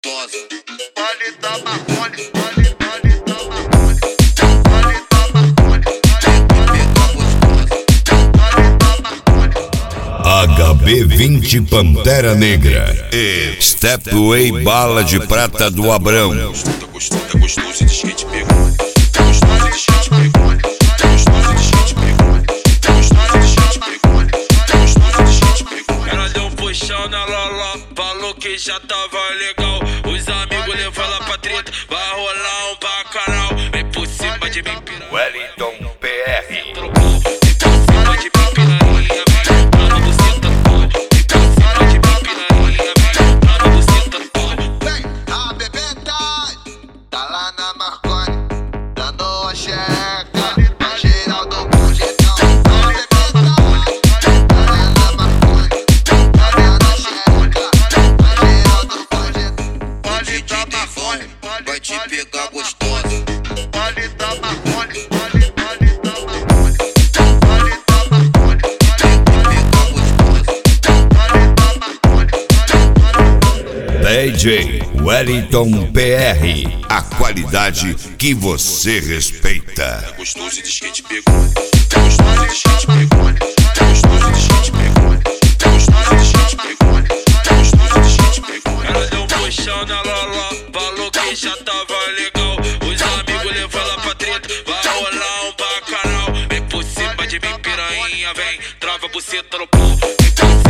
gostosa. Vale da Marconi, vale da Marconi, vale da Marconi, HB20 Pantera Negra e Stepway Bala de Prata do Abrão. Tá gostoso de skate pegou. Tá gostoso de skate pegou. Tá gostoso de skate pegou. Tá gostoso de skate pegou. Tá gostoso de skate pegou. Ela deu um puxão na Loló, falou que já tava legal. Os amigos levam ela pra treta, vai rolar um bacanal. Vem por cima de mim, piranha. Wellington PR. Trocou, vem por cima de mim, piranha. Vem, tá na buceta, pô. Vem por cima de mim, piranha. Vem, tá na buceta, pô. vem, a bebê tá lá na Marconi, dando a checa, a geral do projetão. A bebê tá lá na Marconi, dando a checa, a geral do projetão. Vale da Marconi, Vai te pegar gostosa. vale da Marconi, vale da Marconi, vale da Marconi, vale da Marconi. DJ Wellington PR. A qualidade que você respeita. Tá gostoso de skate pegou. Tá gostoso de skate pegou. Tá gostoso de skate pegou. Tá gostoso de skate pegou. Tá gostoso de skate pegou. Ela deu um puxão na Loló, falou que já tava legal. Os amigos levam ela pra treta, vai rolar um bacanal. Vem por cima de mim, piranha, vem, trava a buceta no pô. Vem por cima